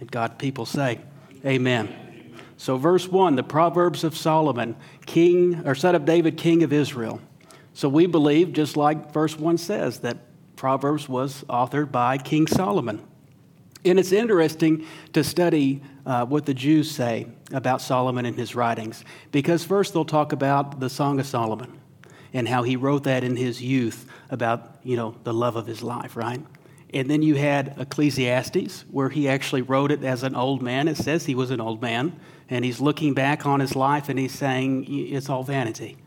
God, people say, amen. So verse 1, the Proverbs of Solomon, son of David, king of Israel. So we believe, just like verse 1 says, that Proverbs was authored by King Solomon. And it's interesting to study what the Jews say about Solomon and his writings, because first they'll talk about the Song of Solomon and how he wrote that in his youth about, the love of his life, right? And then you had Ecclesiastes, where he actually wrote it as an old man. It says he was an old man, and he's looking back on his life and he's saying it's all vanity.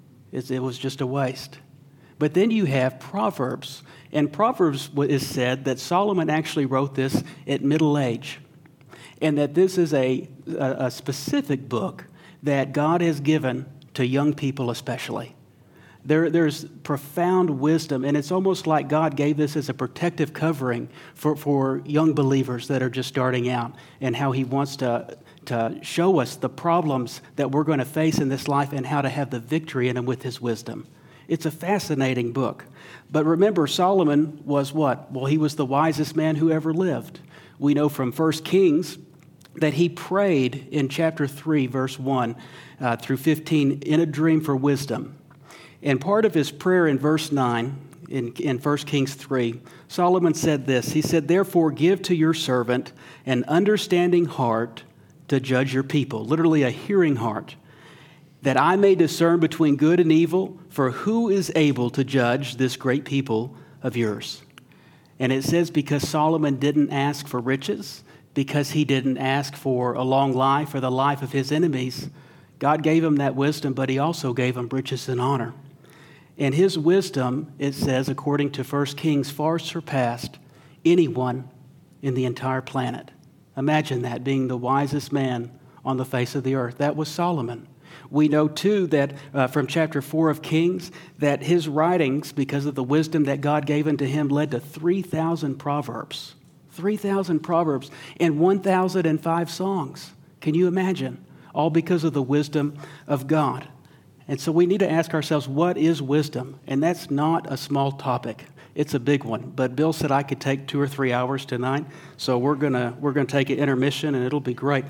It was just a waste. But then you have Proverbs, and Proverbs is said that Solomon actually wrote this at middle age, and that this is a specific book that God has given to young people especially. There's profound wisdom, and it's almost like God gave this as a protective covering for young believers that are just starting out, and how he wants to show us the problems that we're going to face in this life and how to have the victory in them with his wisdom. It's a fascinating book. But remember, Solomon was what? Well, he was the wisest man who ever lived. We know from 1 Kings that he prayed in chapter 3, verse 1 through 15, in a dream for wisdom. And part of his prayer in verse 9, in 1 Kings 3, Solomon said this. He said, "Therefore give to your servant an understanding heart to judge your people," literally a hearing heart, "that I may discern between good and evil, for who is able to judge this great people of yours?" And it says because Solomon didn't ask for riches, because he didn't ask for a long life or the life of his enemies, God gave him that wisdom, but he also gave him riches and honor. And his wisdom, it says, according to 1 Kings, far surpassed anyone in the entire planet. Imagine that, being the wisest man on the face of the earth. That was Solomon. We know, too, that from chapter 4 of Kings, that his writings, because of the wisdom that God gave unto him, led to 3,000 proverbs. 3,000 proverbs and 1,005 songs. Can you imagine? All because of the wisdom of God. And so we need to ask ourselves, what is wisdom? And that's not a small topic. It's a big one. But Bill said I could take 2 or 3 hours tonight, so we're gonna take an intermission, and it'll be great.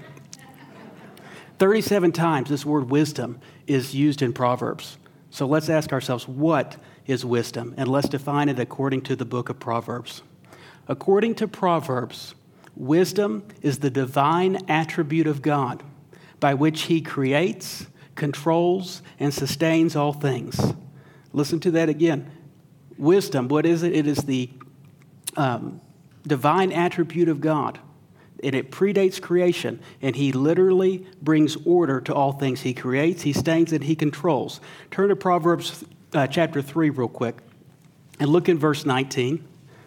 37 times this word wisdom is used in Proverbs. So let's ask ourselves, what is wisdom? And let's define it according to the book of Proverbs. According to Proverbs, wisdom is the divine attribute of God by which he creates, controls, and sustains all things. Listen to that again. Wisdom, what is it? It is the divine attribute of God, and it predates creation, and he literally brings order to all things. He creates, he sustains, and he controls. Turn to Proverbs chapter 3 real quick, and look in verse 19.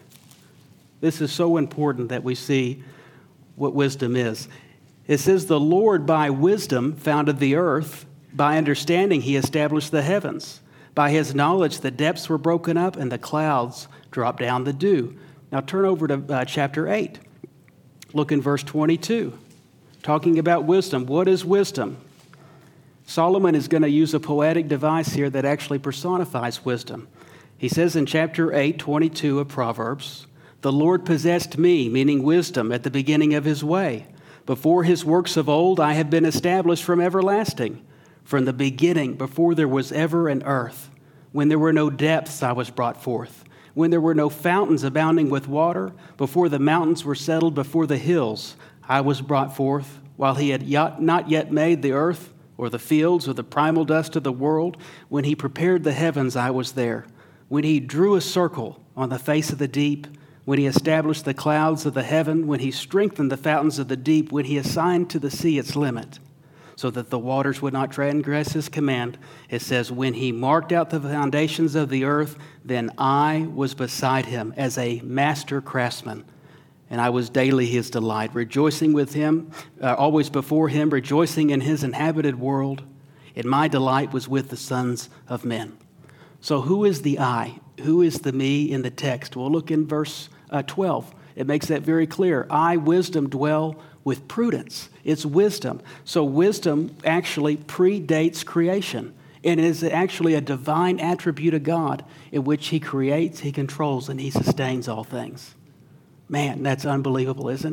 This is so important that we see what wisdom is. It says, "The Lord by wisdom founded the earth. By understanding he established the heavens. By his knowledge the depths were broken up and the clouds dropped down the dew." Now turn over to chapter 8. Look in verse 22. Talking about wisdom. What is wisdom? Solomon is going to use a poetic device here that actually personifies wisdom. He says in chapter 8, 22 of Proverbs, "The Lord possessed me," meaning wisdom, "at the beginning of his way. Before his works of old I have been established from everlasting. From the beginning, before there was ever an earth. When there were no depths, I was brought forth. When there were no fountains abounding with water, before the mountains were settled before the hills, I was brought forth. While he had not yet made the earth, or the fields, or the primal dust of the world, when he prepared the heavens, I was there. When he drew a circle on the face of the deep, when he established the clouds of the heaven, when he strengthened the fountains of the deep, when he assigned to the sea its limit, so that the waters would not transgress his command." It says, "When he marked out the foundations of the earth, then I was beside him as a master craftsman, and I was daily his delight, rejoicing with him, always before him, rejoicing in his inhabited world, and my delight was with the sons of men." So who is the I? Who is the me in the text? Well, look in verse 12. It makes that very clear. "I, wisdom, dwell with prudence." It's wisdom. So wisdom actually predates creation and is actually a divine attribute of God in which he creates, he controls, and he sustains all things. Man, that's unbelievable, isn't it?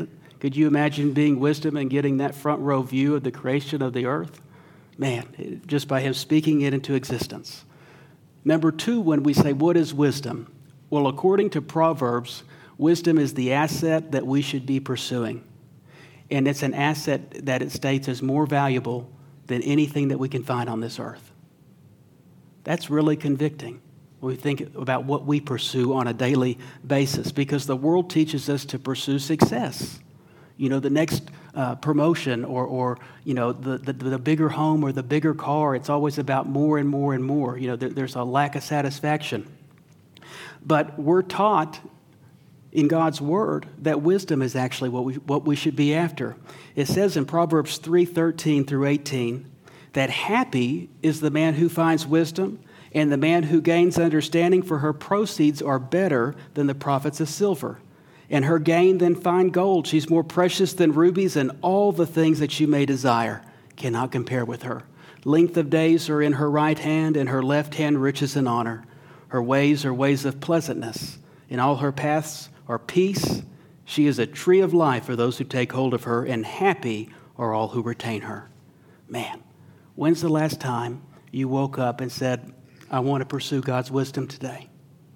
Could you imagine being wisdom and getting that front row view of the creation of the earth? Man, just by him speaking it into existence. Number two, when we say, what is wisdom? Well, according to Proverbs, wisdom is the asset that we should be pursuing. And it's an asset that it states is more valuable than anything that we can find on this earth. That's really convicting when we think about what we pursue on a daily basis, because the world teaches us to pursue success. You know, the next promotion or you know, the bigger home or the bigger car. It's always about more and more and more. You know, there's a lack of satisfaction. But we're taught in God's Word that wisdom is actually what we should be after. It says in Proverbs 3:13 through 18 that happy is the man who finds wisdom, and the man who gains understanding, for her proceeds are better than the profits of silver, and her gain than fine gold. She's more precious than rubies, and all the things that you may desire cannot compare with her. Length of days are in her right hand, and her left hand riches and honor. Her ways are ways of pleasantness, and all her paths are peace. She is a tree of life for those who take hold of her, and happy are all who retain her. Man, when's the last time you woke up and said, I want to pursue God's wisdom today?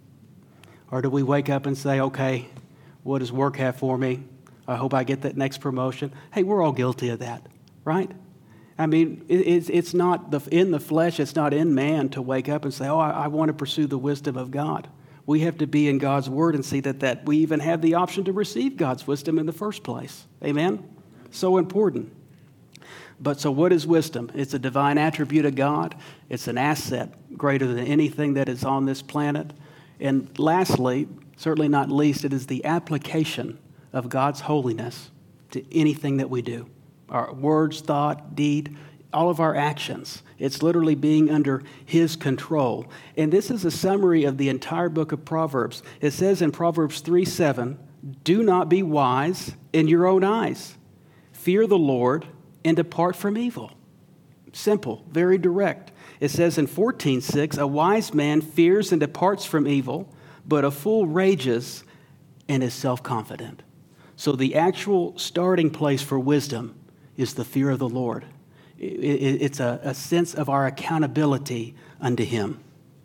Or do we wake up and say, okay, what does work have for me? I hope I get that next promotion. Hey, we're all guilty of that, right? I mean, it's not in the flesh, it's not in man to wake up and say, oh, I want to pursue the wisdom of God. We have to be in God's Word and see that we even have the option to receive God's wisdom in the first place. Amen? So important. But so what is wisdom? It's a divine attribute of God. It's an asset greater than anything that is on this planet. And lastly, certainly not least, it is the application of God's holiness to anything that we do. Our words, thought, deed, all of our actions. It's literally being under His control. And this is a summary of the entire book of Proverbs. It says in Proverbs 3:7, do not be wise in your own eyes. Fear the Lord and depart from evil. Simple, very direct. It says in 14:6, a wise man fears and departs from evil, but a fool rages and is self-confident. So the actual starting place for wisdom is the fear of the Lord. It's a sense of our accountability unto Him.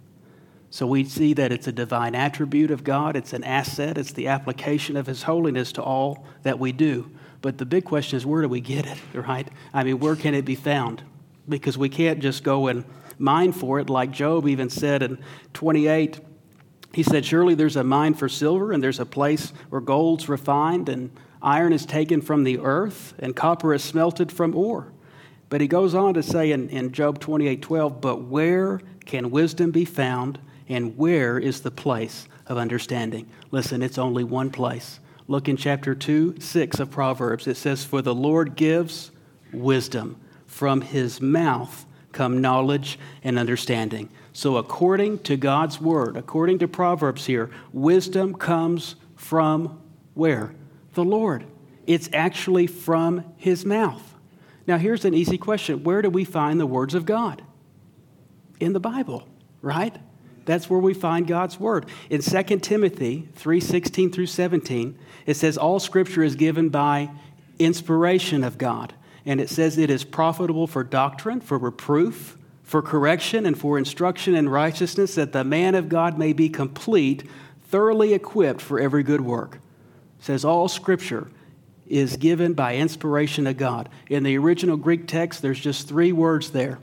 So we see that it's a divine attribute of God. It's an asset. It's the application of His holiness to all that we do. But the big question is, where do we get it, right? I mean, where can it be found? Because we can't just go and mine for it, like Job even said in 28. He said, surely there's a mine for silver, and there's a place where gold's refined, and iron is taken from the earth, and copper is smelted from ore. But he goes on to say in Job 28:12, but where can wisdom be found, and where is the place of understanding? Listen, it's only one place. Look in chapter 2:6 of Proverbs. It says, for the Lord gives wisdom. From His mouth come knowledge and understanding. So according to God's Word, according to Proverbs here, wisdom comes from where? The Lord. It's actually from His mouth. Now, here's an easy question. Where do we find the words of God? In the Bible, right? That's where we find God's Word. In 2 Timothy 3:16 through 17, it says, all Scripture is given by inspiration of God. And it says it is profitable for doctrine, for reproof, for correction, and for instruction in righteousness, that the man of God may be complete, thoroughly equipped for every good work. It says all Scripture is given by inspiration of God. In the original Greek text, there's just 3 words there.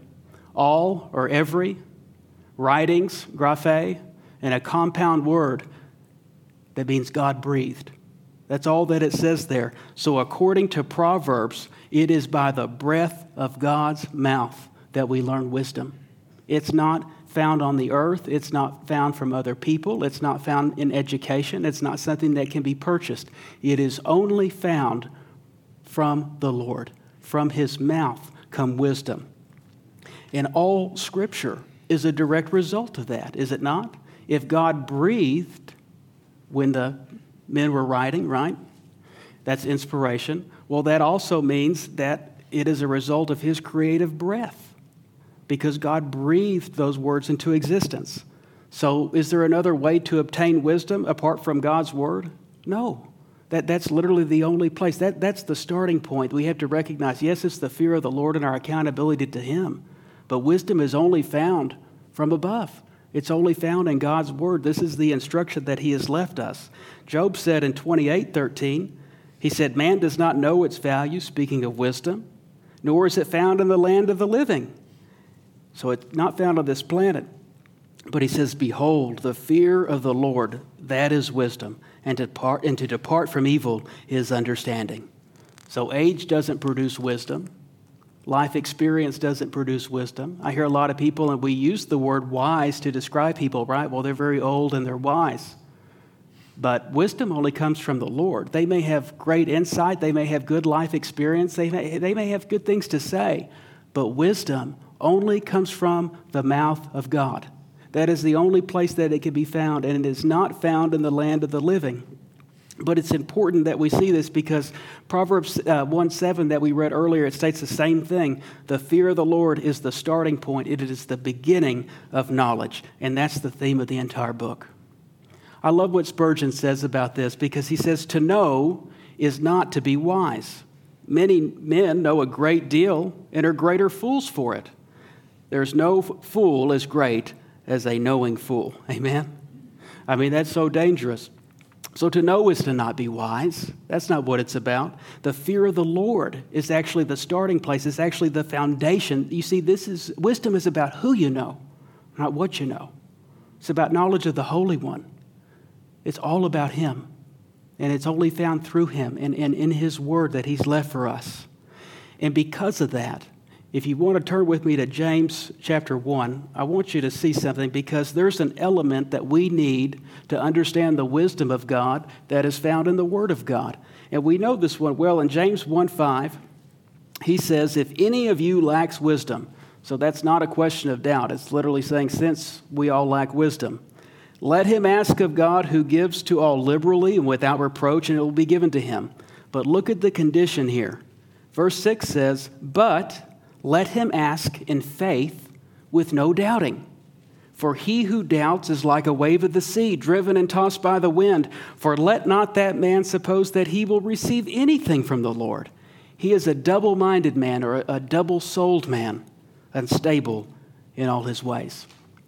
All or every, writings, graphe, and a compound word that means God breathed. That's all that it says there. So according to Proverbs, it is by the breath of God's mouth that we learn wisdom. It's not found on the earth. It's not found from other people. It's not found in education. It's not something that can be purchased. It is only found from the Lord. From His mouth come wisdom. And all Scripture is a direct result of that, is it not? If God breathed when the men were writing, right? That's inspiration. Well, that also means that it is a result of His creative breath, because God breathed those words into existence. So is there another way to obtain wisdom apart from God's Word? No. That's literally the only place. That's the starting point. We have to recognize, yes, it's the fear of the Lord and our accountability to Him, but wisdom is only found from above. It's only found in God's Word. This is the instruction that He has left us. Job said in 28:13, he said, man does not know its value, speaking of wisdom, nor is it found in the land of the living. So it's not found on this planet. But he says, behold, the fear of the Lord, that is wisdom, and to depart from evil is understanding. So age doesn't produce wisdom. Life experience doesn't produce wisdom. I hear a lot of people, and we use the word wise to describe people, right? Well, they're very old and they're wise. But wisdom only comes from the Lord. They may have great insight. They may have good life experience. They may have good things to say. But wisdom only comes from the mouth of God. That is the only place that it can be found, and it is not found in the land of the living. But it's important that we see this because Proverbs 1:7 that we read earlier, it states the same thing. The fear of the Lord is the starting point. It is the beginning of knowledge, and that's the theme of the entire book. I love what Spurgeon says about this because he says, to know is not to be wise. Many men know a great deal and are greater fools for it. There's no fool as great as a knowing fool. Amen? I mean, that's so dangerous. So to know is to not be wise. That's not what it's about. The fear of the Lord is actually the starting place. It's actually the foundation. You see, wisdom is about who you know, not what you know. It's about knowledge of the Holy One. It's all about Him. And it's only found through Him and in His Word that He's left for us. And because of that, if you want to turn with me to James chapter 1, I want you to see something because there's an element that we need to understand the wisdom of God that is found in the Word of God. And we know this one well. In James 1:5, he says, if any of you lacks wisdom, so that's not a question of doubt. It's literally saying, since we all lack wisdom, let him ask of God who gives to all liberally and without reproach, and it will be given to him. But look at the condition here. Verse 6 says, but let him ask in faith with no doubting. For he who doubts is like a wave of the sea, driven and tossed by the wind. For let not that man suppose that he will receive anything from the Lord. He is a double-minded man or a double-souled man, unstable in all his ways.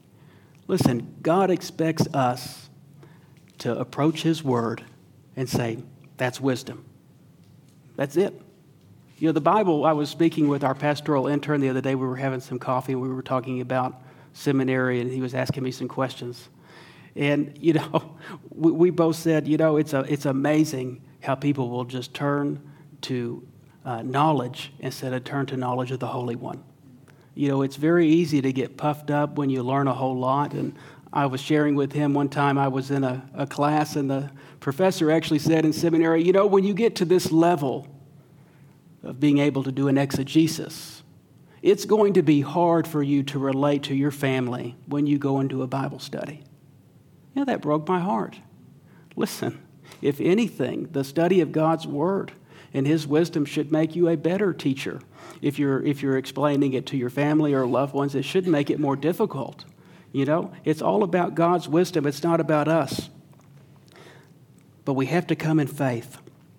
Listen, God expects us to approach His Word and say, that's wisdom. That's it. You know, the Bible, I was speaking with our pastoral intern the other day. We were having some coffee, and we were talking about seminary, and he was asking me some questions. And, you know, we both said, you know, it's amazing how people will just turn to knowledge instead of turn to knowledge of the Holy One. You know, it's very easy to get puffed up when you learn a whole lot. And I was sharing with him one time, I was in a class, and the professor actually said in seminary, you know, when you get to this level of being able to do an exegesis, it's going to be hard for you to relate to your family when you go into a Bible study. You know, that broke my heart. Listen, if anything, the study of God's Word and His wisdom should make you a better teacher. If you're explaining it to your family or loved ones, it shouldn't make it more difficult. You know, it's all about God's wisdom. It's not about us. But we have to come in faith.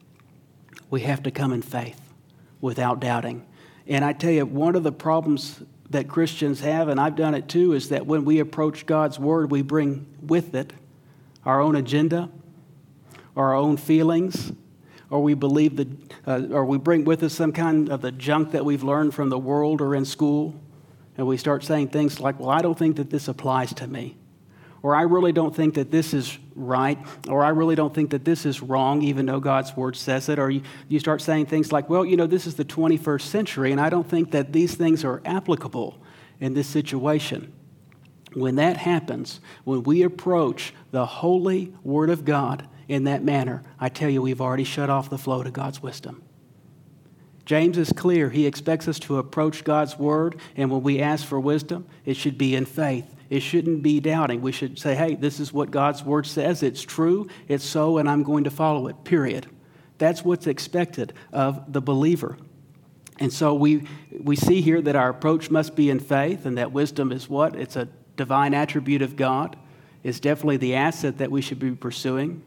We have to come in faith without doubting. And I tell you, one of the problems that Christians have, and I've done it too, is that when we approach God's Word, we bring with it our own agenda, or our own feelings, or we believe or we bring with us some kind of the junk that we've learned from the world or in school, and we start saying things like, well, I don't think that this applies to me, or I really don't think that this is right, or I really don't think that this is wrong, even though God's Word says it, or you start saying things like, well, you know, this is the 21st century, and I don't think that these things are applicable in this situation. When that happens, when we approach the holy Word of God in that manner, I tell you, we've already shut off the flow to God's wisdom. James is clear. He expects us to approach God's Word, and when we ask for wisdom, it should be in faith. It shouldn't be doubting. We should say, hey, this is what God's Word says. It's true, it's so, and I'm going to follow it, period. That's what's expected of the believer. And so we see here that our approach must be in faith, and that wisdom is what? It's a divine attribute of God. It's definitely the asset that we should be pursuing.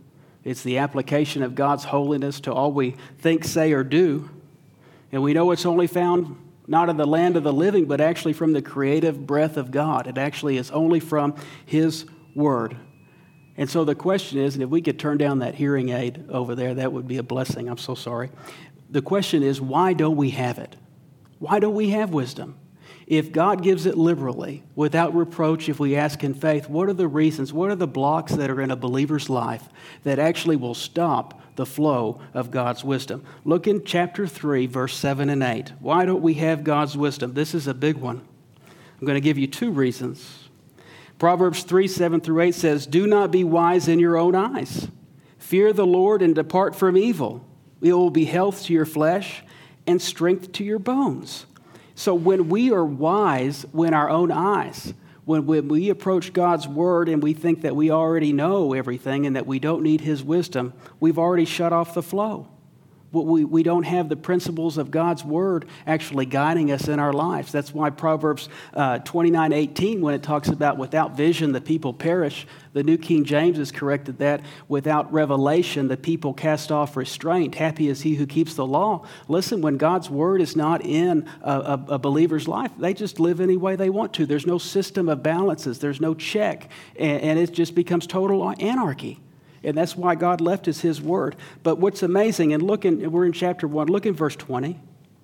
It's the application of God's holiness to all we think, say, or do. And we know it's only found not in the land of the living, but actually from the creative breath of God. It actually is only from His Word. And so the question is, and if we could turn down that hearing aid over there, that would be a blessing. I'm so sorry. The question is, why don't we have it? Why don't we have wisdom? If God gives it liberally, without reproach, if we ask in faith, what are the reasons, what are the blocks that are in a believer's life that actually will stop the flow of God's wisdom? Look in chapter 3, verse 7 and 8. Why don't we have God's wisdom? This is a big one. I'm going to give you two reasons. Proverbs 3, 7 through 8 says, "Do not be wise in your own eyes. Fear the Lord and depart from evil. It will be health to your flesh and strength to your bones." So when we are wise in our own eyes, when we approach God's Word and we think that we already know everything and that we don't need His wisdom, we've already shut off the flow. We don't have the principles of God's Word actually guiding us in our lives. That's why Proverbs 29:18, when it talks about without vision the people perish, the New King James has corrected that. Without revelation the people cast off restraint. Happy is he who keeps the law. Listen, when God's Word is not in a believer's life, they just live any way they want to. There's no system of balances. There's no check. And it just becomes total anarchy. And that's why God left us His Word. But what's amazing, and we're in chapter 1, look in verse 20.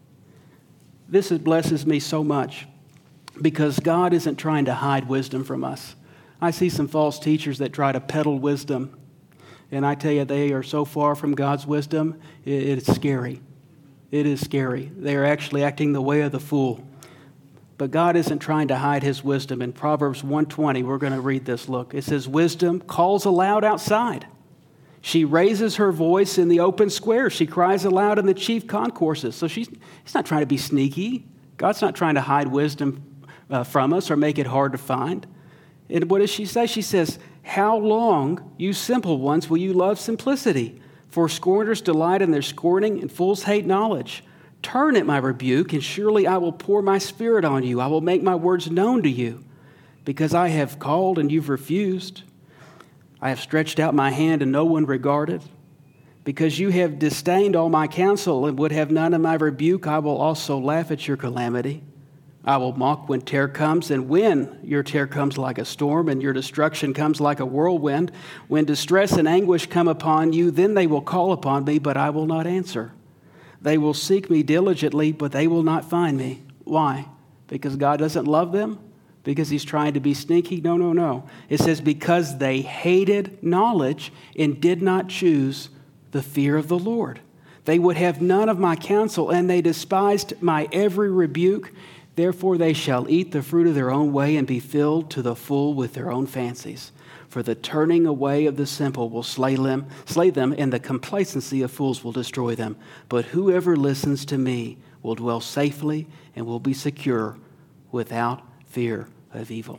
This blesses me so much because God isn't trying to hide wisdom from us. I see some false teachers that try to peddle wisdom. And I tell you, they are so far from God's wisdom, it's scary. It is scary. They are actually acting the way of the fool. But God isn't trying to hide His wisdom. In Proverbs 1:20, we're going to read this. Look, it says, "Wisdom calls aloud outside. She raises her voice in the open square. She cries aloud in the chief concourses." So she's not trying to be sneaky. God's not trying to hide wisdom from us or make it hard to find. And what does she say? She says, "How long, you simple ones, will you love simplicity? For scorners delight in their scorning and fools hate knowledge. Turn at my rebuke, and surely I will pour my spirit on you. I will make my words known to you. Because I have called and you've refused. I have stretched out my hand and no one regarded. Because you have disdained all my counsel and would have none of my rebuke, I will also laugh at your calamity. I will mock when terror comes, and when your terror comes like a storm and your destruction comes like a whirlwind, when distress and anguish come upon you, then they will call upon me, but I will not answer. They will seek me diligently, but they will not find me." Why? Because God doesn't love them? Because He's trying to be sneaky? No. It says, because they hated knowledge and did not choose the fear of the Lord. They would have none of my counsel, and they despised my every rebuke. Therefore they shall eat the fruit of their own way and be filled to the full with their own fancies. For the turning away of the simple will slay them, and the complacency of fools will destroy them. But whoever listens to me will dwell safely and will be secure without fear of evil.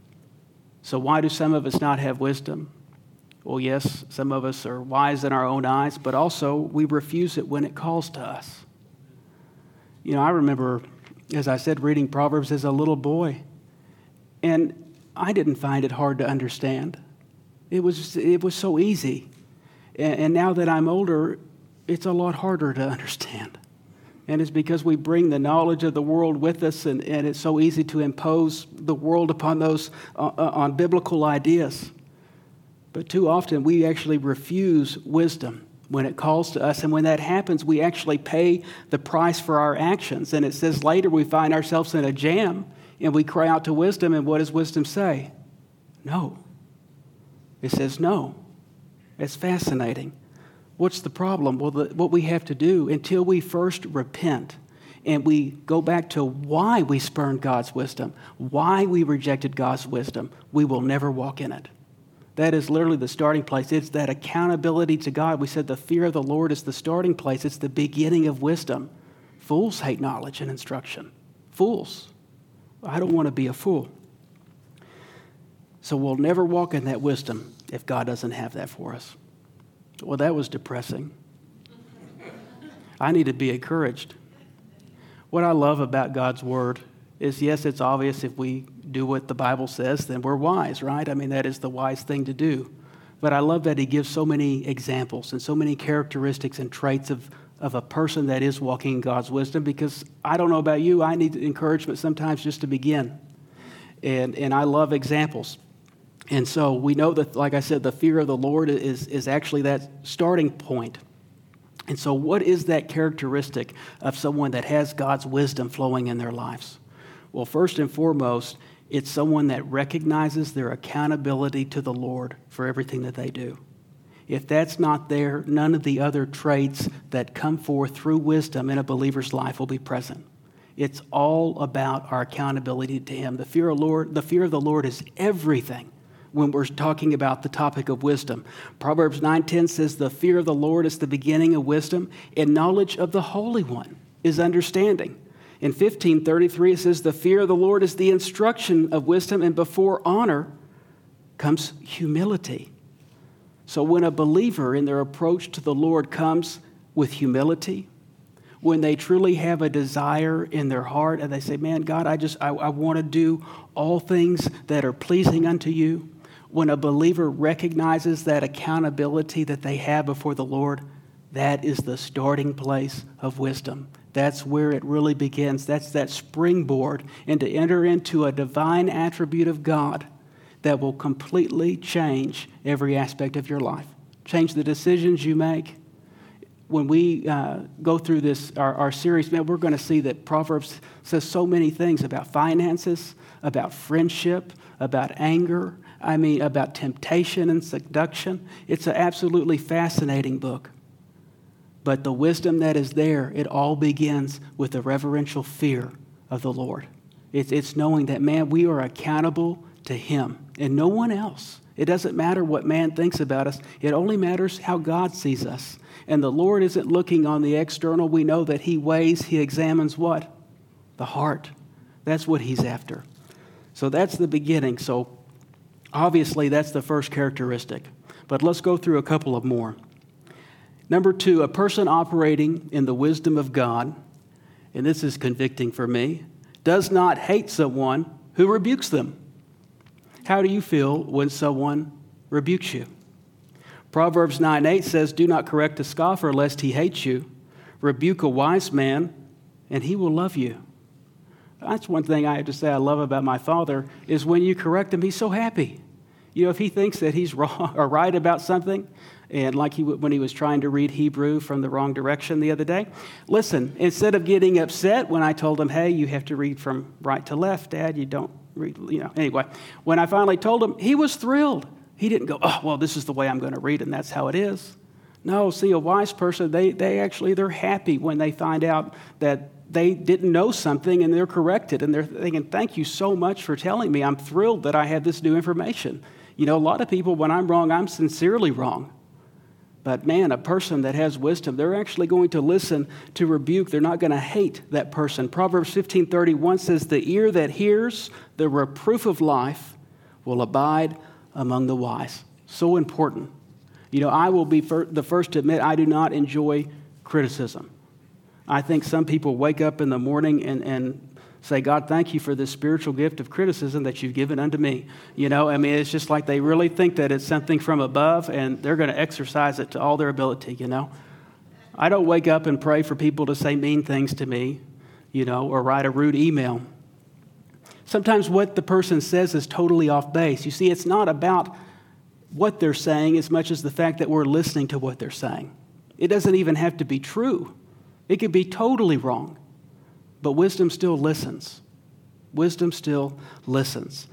So why do some of us not have wisdom? Well, yes, some of us are wise in our own eyes, but also we refuse it when it calls to us. You know, I remember, as I said, reading Proverbs as a little boy, and I didn't find it hard to understand. It was so easy. And now that I'm older, it's a lot harder to understand. And it's because we bring the knowledge of the world with us, and it's so easy to impose the world upon those on biblical ideas. But too often we actually refuse wisdom when it calls to us. And when that happens, we actually pay the price for our actions. And it says later we find ourselves in a jam, and we cry out to wisdom, and what does wisdom say? No. It says no. It's fascinating. What's the problem? Well, what we have to do, until we first repent and we go back to why we spurned God's wisdom, why we rejected God's wisdom, we will never walk in it. That is literally the starting place. It's that accountability to God. We said the fear of the Lord is the starting place. It's the beginning of wisdom. Fools hate knowledge and instruction. Fools. I don't want to be a fool. So we'll never walk in that wisdom if God doesn't have that for us. Well, that was depressing. I need to be encouraged. What I love about God's Word is, yes, it's obvious if we do what the Bible says, then we're wise, right? I mean, that is the wise thing to do. But I love that he gives so many examples and so many characteristics and traits of a person that is walking in God's wisdom, because I don't know about you, I need encouragement sometimes just to begin. And I love examples. And so we know that, like I said, the fear of the Lord is actually that starting point. And so what is that characteristic of someone that has God's wisdom flowing in their lives? Well, first and foremost, it's someone that recognizes their accountability to the Lord for everything that they do. If that's not there, none of the other traits that come forth through wisdom in a believer's life will be present. It's all about our accountability to Him. The fear of the Lord is everything when we're talking about the topic of wisdom. Proverbs 9:10 says, the fear of the Lord is the beginning of wisdom, and knowledge of the Holy One is understanding. In 15:33 it says, the fear of the Lord is the instruction of wisdom, and before honor comes humility. So when a believer in their approach to the Lord comes with humility, when they truly have a desire in their heart and they say, man, God, I want to do all things that are pleasing unto you. When a believer recognizes that accountability that they have before the Lord, that is the starting place of wisdom. That's where it really begins. That's that springboard, and to enter into a divine attribute of God that will completely change every aspect of your life, change the decisions you make. When we go through this, our series, man, we're going to see that Proverbs says so many things about finances, about friendship, about anger, about temptation and seduction. It's an absolutely fascinating book. But the wisdom that is there, it all begins with the reverential fear of the Lord. It's knowing that, man, we are accountable to Him and no one else. It doesn't matter what man thinks about us. It only matters how God sees us. And the Lord isn't looking on the external. We know that He weighs, He examines what? The heart. That's what He's after. So that's the beginning. So obviously that's the first characteristic. But let's go through a couple of more. Number 2, a person operating in the wisdom of God, and this is convicting for me, does not hate someone who rebukes them. How do you feel when someone rebukes you? Proverbs 9:8 says, do not correct a scoffer lest he hates you. Rebuke a wise man, and he will love you. That's one thing I have to say I love about my father, is when you correct him, he's so happy. You know, if he thinks that he's wrong or right about something, and like when he was trying to read Hebrew from the wrong direction the other day, listen, instead of getting upset when I told him, hey, you have to read from right to left, Dad, you don't read, Anyway, when I finally told him, he was thrilled. He didn't go, oh, well, this is the way I'm going to read, and that's how it is. No, see, a wise person, they're happy when they find out that they didn't know something and they're corrected, and they're thinking, thank you so much for telling me. I'm thrilled that I have this new information. You know, a lot of people, when I'm wrong, I'm sincerely wrong. But man, a person that has wisdom, they're actually going to listen to rebuke. They're not going to hate that person. Proverbs 15:31 says, the ear that hears the reproof of life will abide among the wise. So important. You know, I will be the first to admit I do not enjoy criticism. I think some people wake up in the morning and say, God, thank you for this spiritual gift of criticism that you've given unto me. You know, it's just like they really think that it's something from above and they're going to exercise it to all their ability, you know. I don't wake up and pray for people to say mean things to me, or write a rude email. Sometimes what the person says is totally off base. You see, it's not about what they're saying as much as the fact that we're listening to what they're saying. It doesn't even have to be true. It could be totally wrong. But wisdom still listens. Wisdom still listens.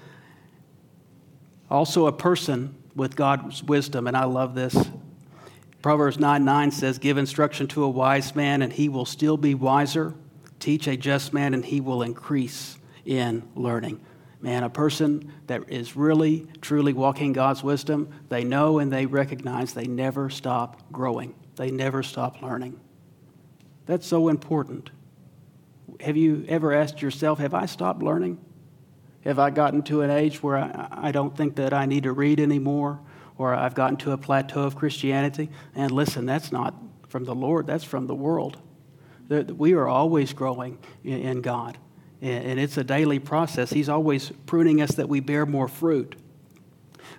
Also, a person with God's wisdom, and I love this. Proverbs 9:9 says, give instruction to a wise man, and he will still be wiser. Teach a just man, and he will increase in learning. Man, a person that is really, truly walking God's wisdom, they know and they recognize they never stop growing. They never stop learning. That's so important. Have you ever asked yourself, have I stopped learning? Have I gotten to an age where I don't think that I need to read anymore, or I've gotten to a plateau of Christianity? And listen, that's not from the Lord, that's from the world. We are always growing in God, and it's a daily process. He's always pruning us that we bear more fruit.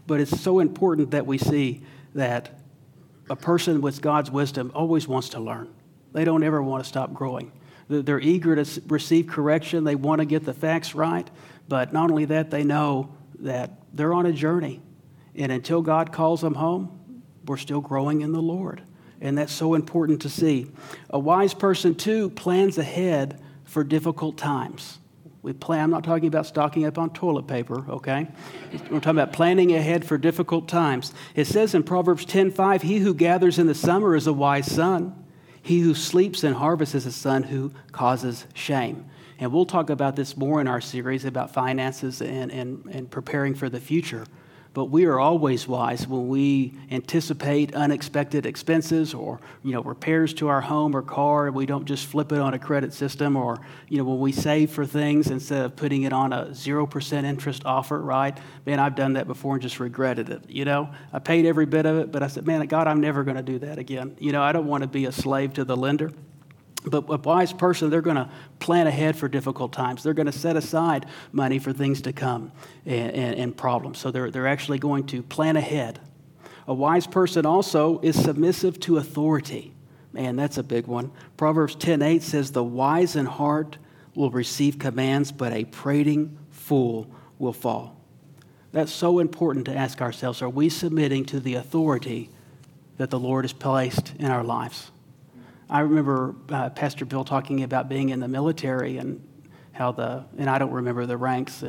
But it's so important that we see that a person with God's wisdom always wants to learn. They don't ever want to stop growing. They're eager to receive correction. They want to get the facts right. But not only that, they know that they're on a journey. And until God calls them home, we're still growing in the Lord. And that's so important to see. A wise person, too, plans ahead for difficult times. I'm not talking about stocking up on toilet paper, okay? We're talking about planning ahead for difficult times. It says in Proverbs 10:5, he who gathers in the summer is a wise son. He who sleeps in harvest is a son who causes shame. And we'll talk about this more in our series about finances and preparing for the future. But we are always wise when we anticipate unexpected expenses or, repairs to our home or car. We don't just flip it on a credit system, or, when we save for things instead of putting it on a 0% interest offer, right? Man, I've done that before and just regretted it, I paid every bit of it, but I said, man, God, I'm never going to do that again. I don't want to be a slave to the lender. But a wise person, they're going to plan ahead for difficult times. They're going to set aside money for things to come and problems. So they're actually going to plan ahead. A wise person also is submissive to authority. Man, that's a big one. Proverbs 10:8 says, the wise in heart will receive commands, but a prating fool will fall. That's so important to ask ourselves, are we submitting to the authority that the Lord has placed in our lives? I remember Pastor Bill talking about being in the military and and I don't remember the ranks,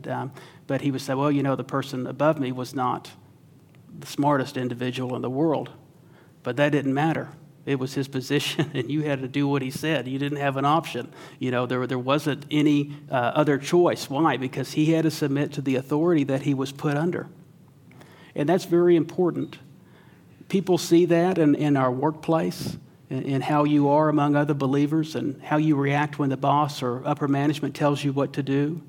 but he would say, well, the person above me was not the smartest individual in the world, but that didn't matter. It was his position, and you had to do what he said. You didn't have an option. There wasn't any other choice. Why? Because he had to submit to the authority that he was put under. And that's very important. People see that in our workplace, in how you are among other believers, and how you react when the boss or upper management tells you what to do.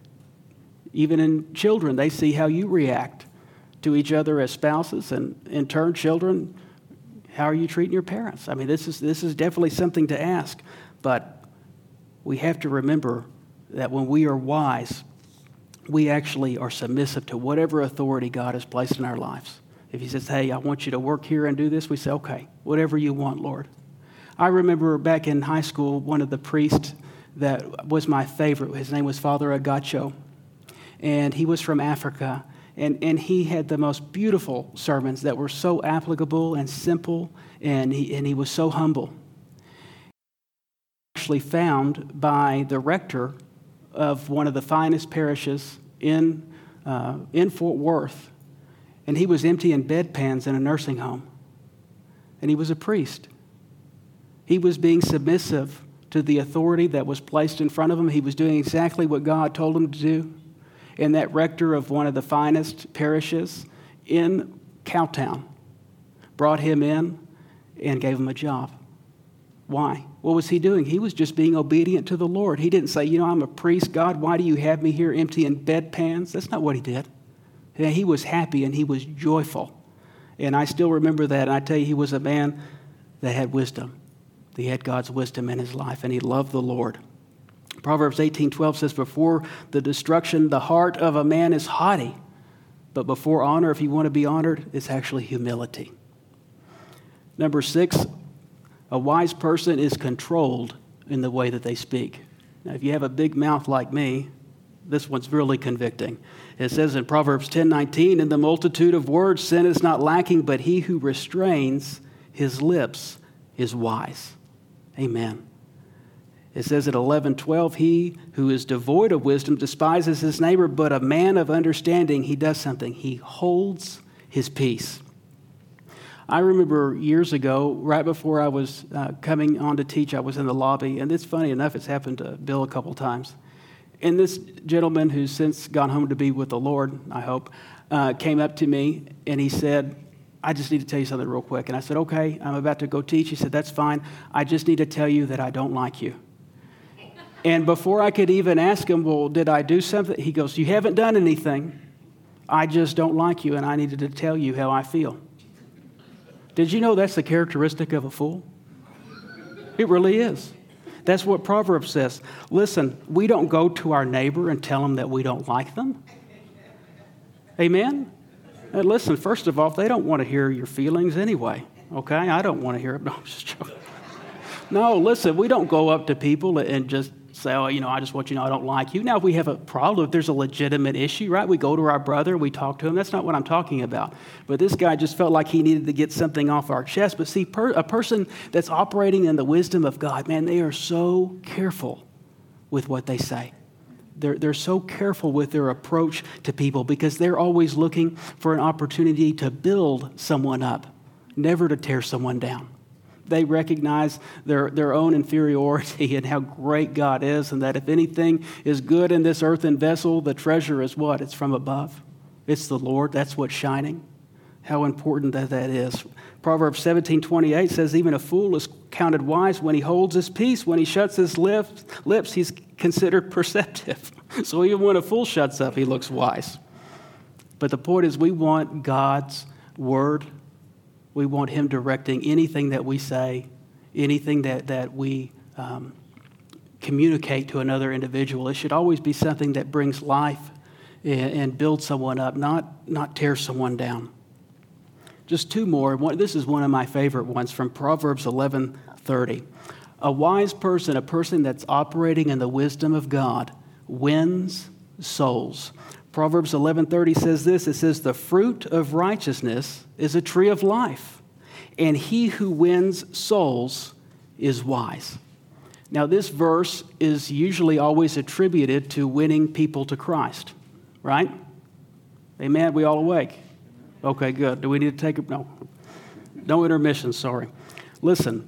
Even in children, they see how you react to each other as spouses, and in turn, children, how are you treating your parents? I mean, this is definitely something to ask, but we have to remember that when we are wise, we actually are submissive to whatever authority God has placed in our lives. If he says, hey, I want you to work here and do this, we say, okay, whatever you want, Lord. I remember back in high school, one of the priests that was my favorite, his name was Father Agacho, and he was from Africa, and he had the most beautiful sermons that were so applicable and simple, and he was so humble. Actually found by the rector of one of the finest parishes in Fort Worth, and he was emptying bedpans in a nursing home. And he was a priest. He was being submissive to the authority that was placed in front of him. He was doing exactly what God told him to do. And that rector of one of the finest parishes in Cowtown brought him in and gave him a job. Why? What was he doing? He was just being obedient to the Lord. He didn't say, I'm a priest. God, why do you have me here emptying bedpans? That's not what he did. He was happy and he was joyful. And I still remember that. And I tell you, he was a man that had wisdom. He had God's wisdom in his life, and he loved the Lord. Proverbs 18:12 says, before the destruction, the heart of a man is haughty. But before honor, if you want to be honored, it's actually humility. Number 6, a wise person is controlled in the way that they speak. Now, if you have a big mouth like me, this one's really convicting. It says in Proverbs 10:19, in the multitude of words, sin is not lacking, but he who restrains his lips is wise. Amen. It says at 11:12, he who is devoid of wisdom despises his neighbor, but a man of understanding, he does something. He holds his peace. I remember years ago, right before I was coming on to teach, I was in the lobby, and it's funny enough, it's happened to Bill a couple times. And this gentleman who's since gone home to be with the Lord, I hope, came up to me and he said, I just need to tell you something real quick. And I said, okay, I'm about to go teach. He said, that's fine. I just need to tell you that I don't like you. And before I could even ask him, well, did I do something? He goes, you haven't done anything. I just don't like you, and I needed to tell you how I feel. Did you know that's the characteristic of a fool? It really is. That's what Proverbs says. Listen, we don't go to our neighbor and tell them that we don't like them. Amen? And listen, first of all, they don't want to hear your feelings anyway, okay? I don't want to hear it. No, I'm just joking. No, listen, we don't go up to people and just say, oh, I just want you to know I don't like you. Now, if we have a problem, if there's a legitimate issue, right, we go to our brother, we talk to him. That's not what I'm talking about. But this guy just felt like he needed to get something off our chest. But see, a person that's operating in the wisdom of God, man, they are so careful with what they say. They're so careful with their approach to people because they're always looking for an opportunity to build someone up, never to tear someone down. They recognize their own inferiority and how great God is, and that if anything is good in this earthen vessel, the treasure is what? It's from above. It's the Lord. That's what's shining. How important that is. Proverbs 17:28 says, even a fool is counted wise when he holds his peace. When he shuts his lips, he's considered perceptive. So even when a fool shuts up, he looks wise. But the point is, we want God's word. We want him directing anything that we say, anything that we communicate to another individual. It should always be something that brings life and builds someone up, not tear someone down. Just two more. This is one of my favorite ones from Proverbs 11:30. A wise person, a person that's operating in the wisdom of God, wins souls. Proverbs 11:30 says this. It says, the fruit of righteousness is a tree of life, and he who wins souls is wise. Now, this verse is usually always attributed to winning people to Christ, right? Amen? We all awake? Okay, good. Do we need to take a... No intermission, sorry. Listen,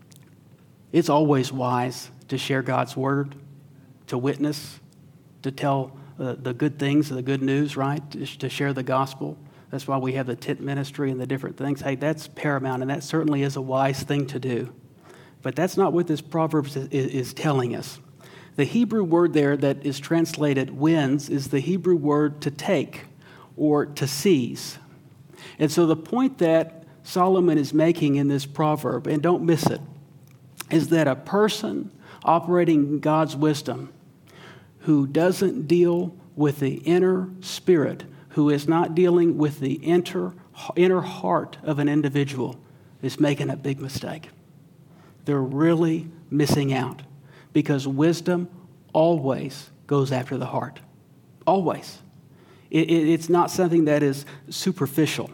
it's always wise to share God's word, to witness, to tell the good things, the good news, right? To share the gospel. That's why we have the tent ministry and the different things. Hey, that's paramount, and that certainly is a wise thing to do. But that's not what this Proverbs is telling us. The Hebrew word there that is translated wins is the Hebrew word to take or to seize. And so the point that Solomon is making in this proverb, and don't miss it, is that a person operating in God's wisdom who doesn't deal with the inner spirit, who is not dealing with the inner heart of an individual, is making a big mistake. They're really missing out because wisdom always goes after the heart. Always. It's not something that is superficial.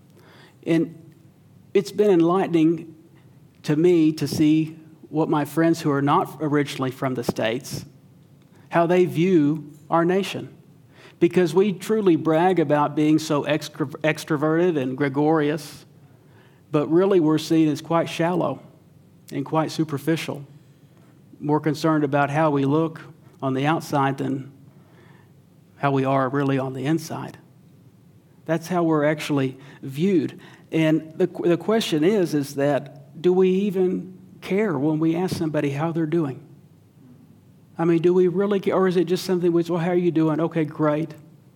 And it's been enlightening to me to see what my friends who are not originally from the States, how they view our nation. Because we truly brag about being so extroverted and gregarious, but really we're seen as quite shallow and quite superficial, more concerned about how we look on the outside than how we are really on the inside. That's how we're actually viewed. And the question is that do we even care when we ask somebody how they're doing? I mean, do we really care? Or is it just something which, well, how are you doing? Okay, great.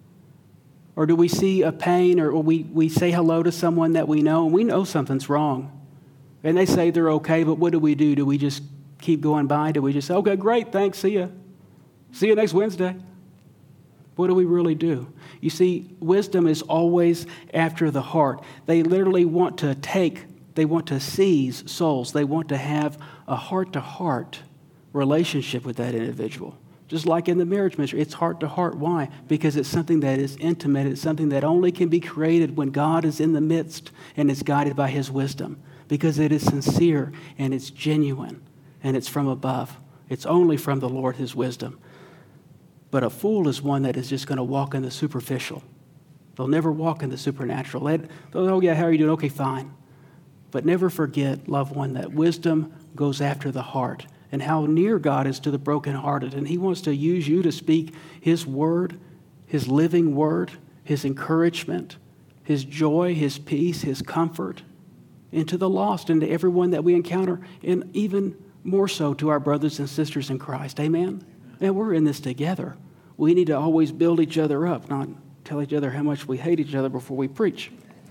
Or do we see a pain, or we say hello to someone that we know, and we know something's wrong. And they say they're okay, but what do? Do we just keep going by? Do we just say, okay, great, thanks, see ya. See you next Wednesday. What do we really do? You see, wisdom is always after the heart. They literally want to they want to seize souls. They want to have a heart-to-heart relationship with that individual. Just like in the marriage ministry, it's heart-to-heart. Why? Because it's something that is intimate. It's something that only can be created when God is in the midst and is guided by his wisdom. Because it is sincere and it's genuine and it's from above. It's only from the Lord, his wisdom. But a fool is one that is just going to walk in the superficial. They'll never walk in the supernatural. Oh, yeah, how are you doing? Okay, fine. But never forget, loved one, that wisdom goes after the heart and how near God is to the brokenhearted. And he wants to use you to speak his word, his living word, his encouragement, his joy, his peace, his comfort into the lost and to everyone that we encounter, and even more so to our brothers and sisters in Christ. Amen? And we're in this together. We need to always build each other up, not tell each other how much we hate each other before we preach.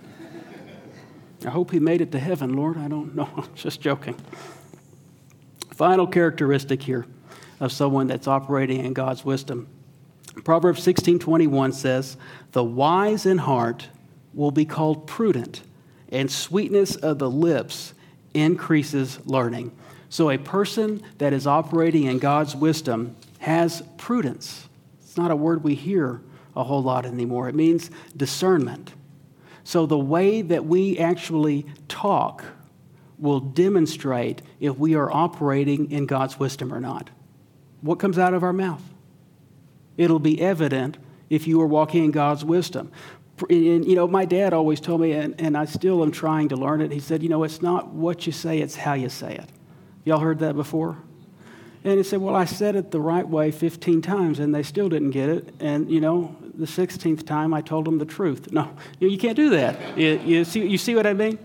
I hope he made it to heaven, Lord. I don't know. Just joking. Final characteristic here of someone that's operating in God's wisdom. Proverbs 16:21 says, "The wise in heart will be called prudent, and sweetness of the lips increases learning. So a person that is operating in God's wisdom has prudence. It's not a word we hear a whole lot anymore. It means discernment. So the way that we actually talk will demonstrate if we are operating in God's wisdom or not. What comes out of our mouth? It'll be evident if you are walking in God's wisdom. And, my dad always told me, and I still am trying to learn it, he said, it's not what you say, it's how you say it. Y'all heard that before? And he said, well, I said it the right way 15 times, and they still didn't get it. And, the 16th time, I told them the truth. No, you can't do that. You see what I mean?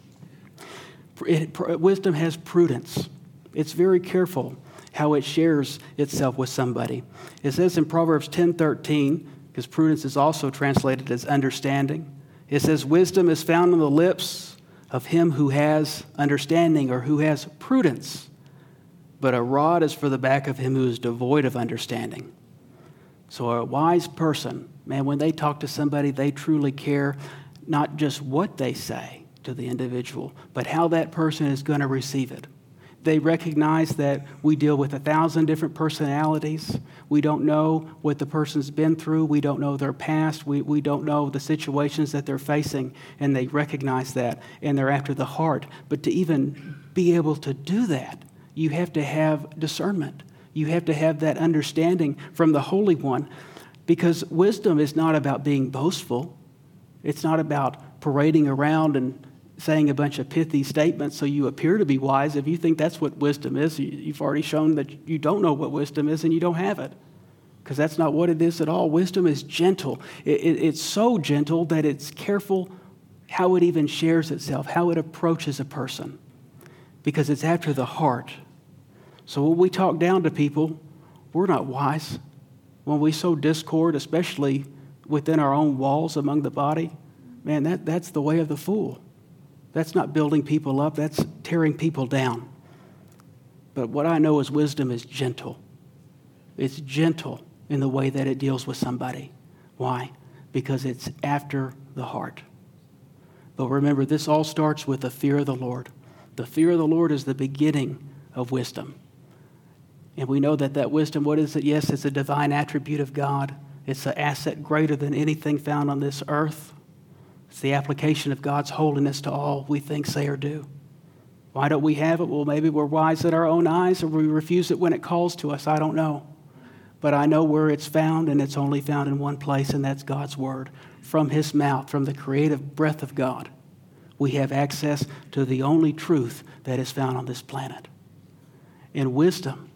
Wisdom has prudence. It's very careful how it shares itself with somebody. It says in Proverbs 10:13, because prudence is also translated as understanding, it says, wisdom is found on the lips of him who has understanding or who has prudence, but a rod is for the back of him who is devoid of understanding. So a wise person, man, when they talk to somebody, they truly care not just what they say to the individual, but how that person is going to receive it. They recognize that we deal with 1,000 different personalities. We don't know what the person's been through. We don't know their past. We don't know the situations that they're facing, and they recognize that, and they're after the heart. But to even be able to do that, you have to have discernment. You have to have that understanding from the Holy One, because wisdom is not about being boastful. It's not about parading around and saying a bunch of pithy statements so you appear to be wise. If you think that's what wisdom is, you've already shown that you don't know what wisdom is and you don't have it, because that's not what it is at all. Wisdom is gentle. It's so gentle that it's careful how it even shares itself, how it approaches a person, because it's after the heart. So when we talk down to people, we're not wise. When we sow discord, especially within our own walls among the body, man, that's the way of the fool. That's not building people up. That's tearing people down. But what I know is wisdom is gentle. It's gentle in the way that it deals with somebody. Why? Because it's after the heart. But remember, this all starts with the fear of the Lord. The fear of the Lord is the beginning of wisdom. And we know that wisdom, what is it? Yes, it's a divine attribute of God. It's an asset greater than anything found on this earth. It's the application of God's holiness to all we think, say, or do. Why don't we have it? Well, maybe we're wise in our own eyes, or we refuse it when it calls to us. I don't know. But I know where it's found, and it's only found in one place, and that's God's Word. From His mouth, from the creative breath of God, we have access to the only truth that is found on this planet. And wisdom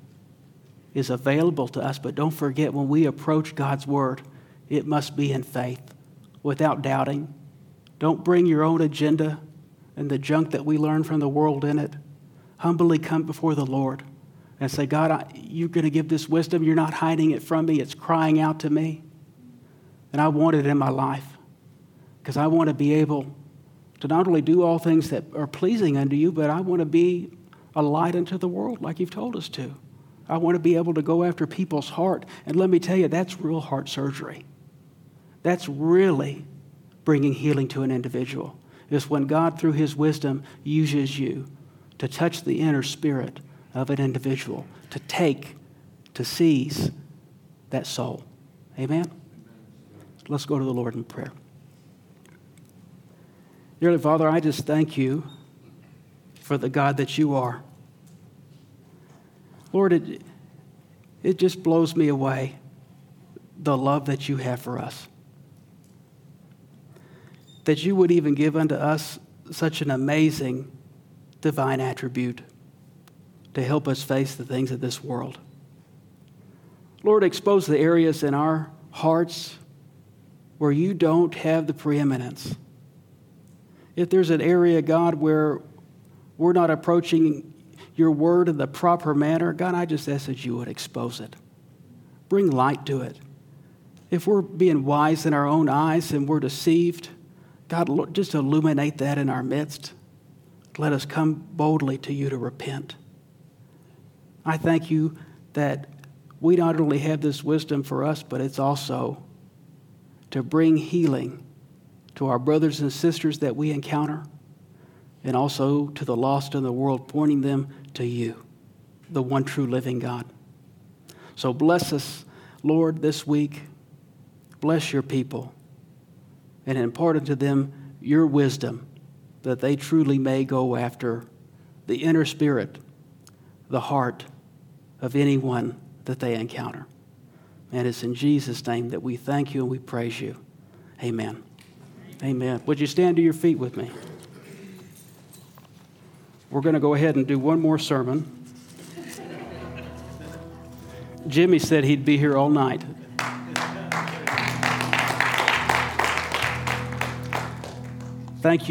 is available to us, but don't forget, when we approach God's Word, it must be in faith, without doubting. Don't bring your own agenda and the junk that we learn from the world in it. Humbly come before the Lord and say, God, you're going to give this wisdom. You're not hiding it from me. It's crying out to me. And I want it in my life, because I want to be able to not only do all things that are pleasing unto you, but I want to be a light unto the world like you've told us to. I want to be able to go after people's heart. And let me tell you, that's real heart surgery. That's really bringing healing to an individual. Is when God, through His wisdom, uses you to touch the inner spirit of an individual, to seize that soul. Amen? Let's go to the Lord in prayer. Dearly Father, I just thank you for the God that you are. Lord, it just blows me away, the love that you have for us. That you would even give unto us such an amazing divine attribute to help us face the things of this world. Lord, expose the areas in our hearts where you don't have the preeminence. If there's an area, God, where we're not approaching your word in the proper manner, God, I just ask that you would expose it. Bring light to it. If we're being wise in our own eyes and we're deceived, God, Lord, just illuminate that in our midst. Let us come boldly to you to repent. I thank you that we not only have this wisdom for us, but it's also to bring healing to our brothers and sisters that we encounter, and also to the lost in the world, pointing them to you, the one true living God. So bless us, Lord, this week. Bless your people and impart unto them your wisdom, that they truly may go after the inner spirit, the heart of anyone that they encounter. And it's in Jesus' name that we thank you and we praise you. Amen. Amen. Would you stand to your feet with me? We're going to go ahead and do one more sermon. Jimmy said he'd be here all night. Thank you.